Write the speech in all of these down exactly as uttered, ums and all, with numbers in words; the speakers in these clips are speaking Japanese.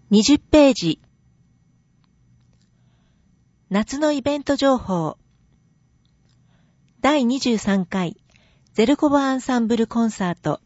にじゅっページ。夏のイベント情報。だいにじゅうさんかいゼルコバアンサンブルコンサート。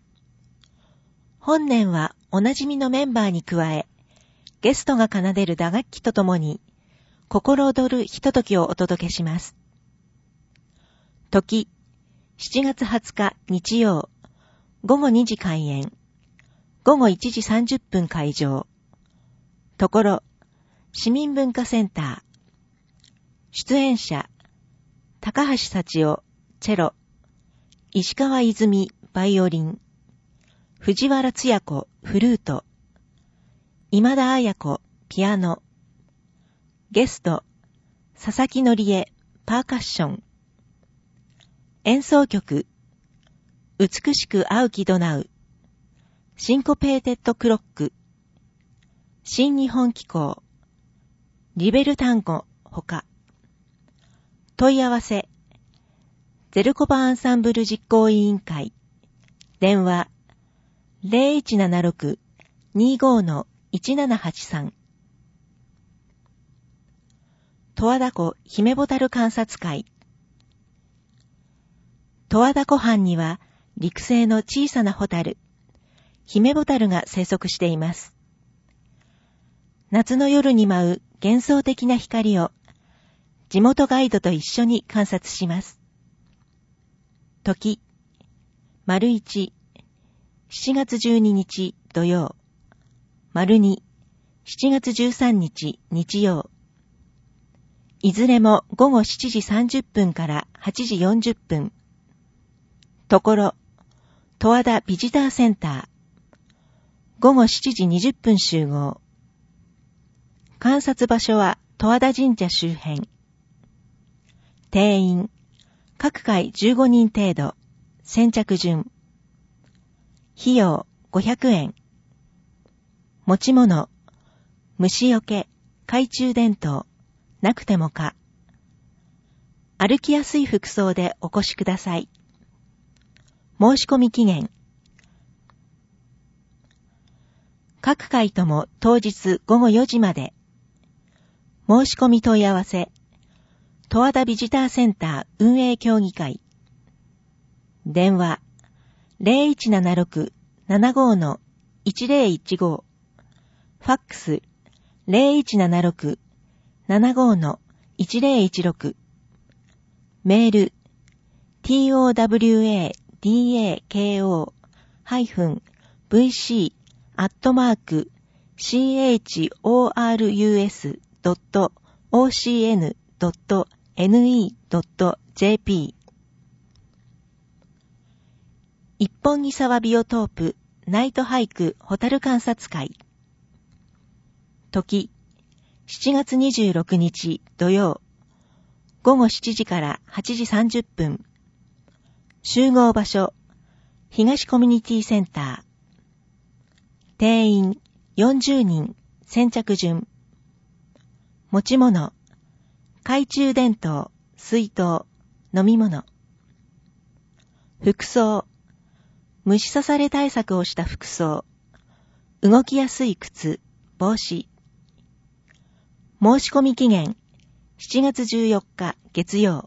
本年はおなじみのメンバーに加え、ゲストが奏でる打楽器とともに、心躍るひとときをお届けします。時、しちがつはつか日曜、ごごにじ開演、ごごいちじさんじゅっぷん会場。ところ、市民文化センター。出演者、高橋幸男、チェロ、石川泉、バイオリン、藤原つや子、フルート、今田彩子、ピアノ、ゲスト、佐々木則恵、パーカッション、演奏曲、美しく青きドナウ、シンコペーテッドクロック、新日本機構、リベルタンゴ、ほか。問い合わせ、ゼルコバアンサンブル実行委員会、電話、ゼロいちななろく にーごー いちななはちさん。十和田湖姫ボタル観察会。十和田湖畔には陸生の小さなホタル、姫ボタルが生息しています。夏の夜に舞う幻想的な光を地元ガイドと一緒に観察します。時、丸一、しちがつじゅうににち土曜、丸二、しちがつじゅうさんにち日曜。いずれもごごしちじさんじゅっぷんからはちじよんじゅっぷん。ところ、十和田ビジターセンター。ごごしちじにじゅっぷん集合。観察場所は十和田神社周辺。定員、各回じゅうごにん程度。先着順。費用ごひゃくえん。持ち物、虫よけ、懐中電灯、なくてもか。歩きやすい服装でお越しください。申し込み期限。各回とも当日ごごよじまで。申し込み問い合わせ、十和田ビジターセンター運営協議会。電話、ゼロいちななろく ななごー いちぜろいちご。ファックス、ゼロいちななろく ななごー いちぜろいちろく。メール、トワダコ ハイフン ブイシー アットマーク シーエイチオーアールユーエス ドット オーシーエヌ ドット エヌイー ドット ジェーピー。一本木沢ビオトープナイトハイクホタル観察会。時、しちがつにじゅうろくにち土曜、ごごしちじからはちじさんじゅっぷん。集合場所、東コミュニティセンター。定員よんじゅうにん、先着順。持ち物、懐中電灯、水筒、飲み物。服装、虫刺され対策をした服装。動きやすい靴、帽子。申し込み期限、しちがつじゅうよっか月曜。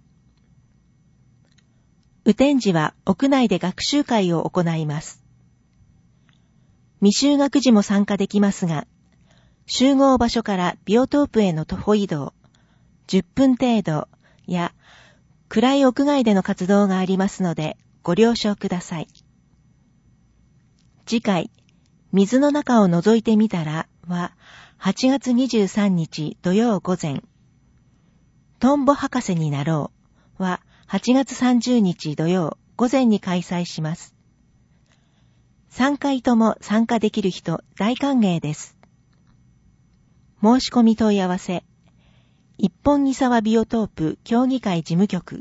雨天時は屋内で学習会を行います。未就学児も参加できますが、集合場所からビオトープへの徒歩移動、じゅっぷん程度や暗い屋外での活動がありますのでご了承ください。次回、水の中を覗いてみたらははちがつにじゅうさんにち土曜午前。トンボ博士になろうははちがつさんじゅうにち土曜午前に開催します。さんかいとも参加できる人大歓迎です。申し込み問い合わせ、一本木沢ビオトープ協議会事務局。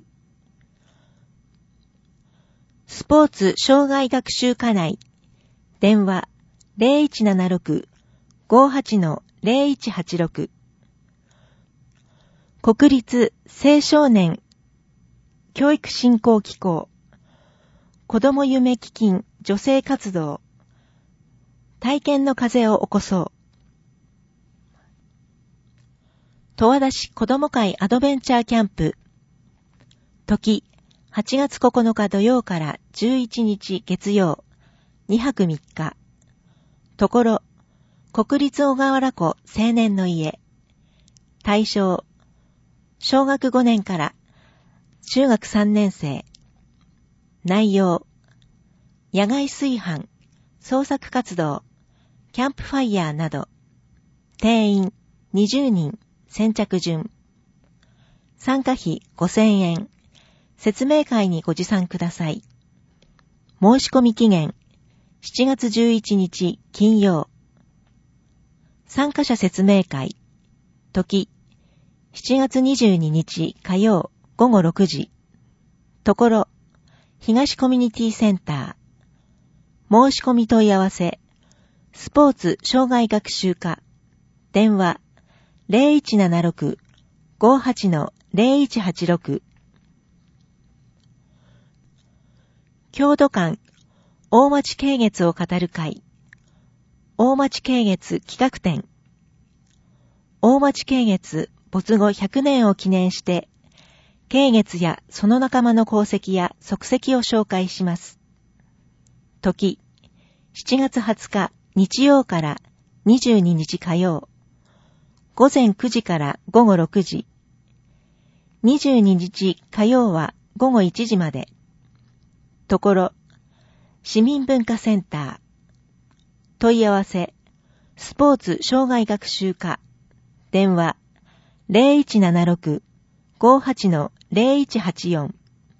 スポーツ障害学習課内。電話、ゼロいちななろく ごーはち ゼロいちはちろく。国立青少年教育振興機構。子ども夢基金女性活動。体験の風を起こそう。 十和田市子ども会アドベンチャーキャンプ。時、はちがつここのか土曜からじゅういちにち月曜、にはくみっか。ところ、国立小河原湖青年の家。対象、小学ごねんから中学さんねんせい。内容、野外炊飯、創作活動、キャンプファイヤーなど。定員にじゅうにん、先着順。参加費ごせんえん。説明会にご持参ください。申し込み期限しちがつじゅういちにち金曜。参加者説明会。時、しちがつにじゅうににち火曜ごごろくじ。ところ、東コミュニティセンター。申し込み問い合わせ。スポーツ障害学習課。電話 ゼロいちななろく ごーはち ゼロいちはちろく。郷土館大町慶月を語る会。大町慶月企画展。大町慶月没後ひゃくねんを記念して、慶月やその仲間の功績や足跡を紹介します。時、しちがつはつか日曜からにじゅうににち火曜。午前くじからごごろくじ。にじゅうににち火曜はごごいちじまで。ところ、市民文化センター。問い合わせ、スポーツ障害学習課。電話、ゼロいちななろく ごーはち ゼロいちはちよん。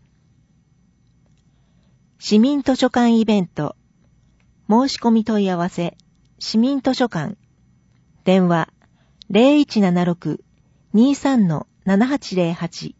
市民図書館イベント。申し込み問い合わせ、市民図書館。電話、ゼロいちななろく にーさん ななはちゼロはち。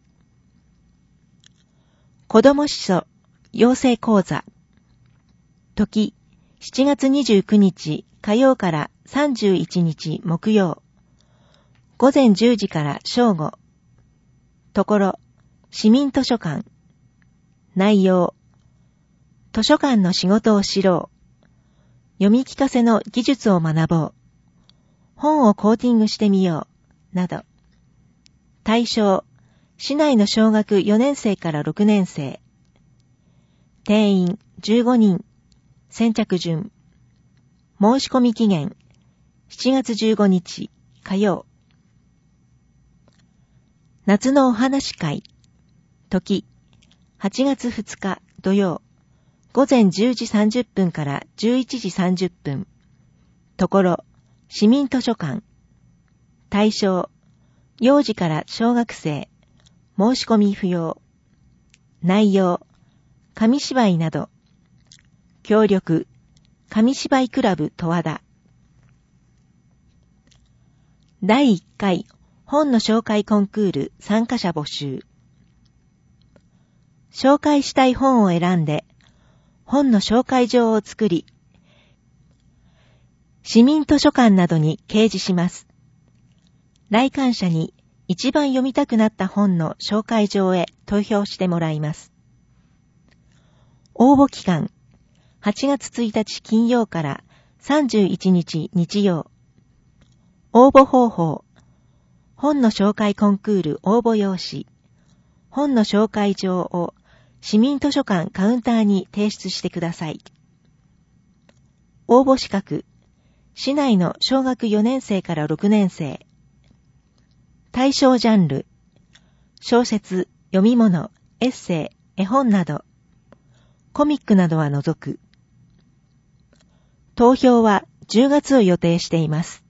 子ども司書養成講座。時、しちがつにじゅうくにち火曜からさんじゅういちにち木曜。午前じゅうじから正午。ところ、市民図書館。内容、図書館の仕事を知ろう。読み聞かせの技術を学ぼう。本をコーティングしてみよう。など。対象、市内の小学よねんせいからろくねんせい。定員じゅうごにん。先着順。申し込み期限しちがつじゅうごにち火曜。夏のお話会。時、はちがつふつか土曜。午前じゅうじさんじゅっぷんからじゅういちじさんじゅっぷん。ところ、市民図書館。対象、幼児から小学生。申し込み不要。内容、紙芝居など。協力、紙芝居クラブ十和田。だいいっかい本の紹介コンクール参加者募集。紹介したい本を選んで、本の紹介状を作り、市民図書館などに掲示します。来館者に一番読みたくなった本の紹介状へ投票してもらいます。応募期間、はちがつついたち金曜からさんじゅういちにち日曜。応募方法、本の紹介コンクール応募用紙、本の紹介状を市民図書館カウンターに提出してください。応募資格、市内の小学よねんせいからろくねんせい。対象ジャンル、小説、読み物、エッセイ、絵本など、コミックなどは除く。投票はじゅうがつを予定しています。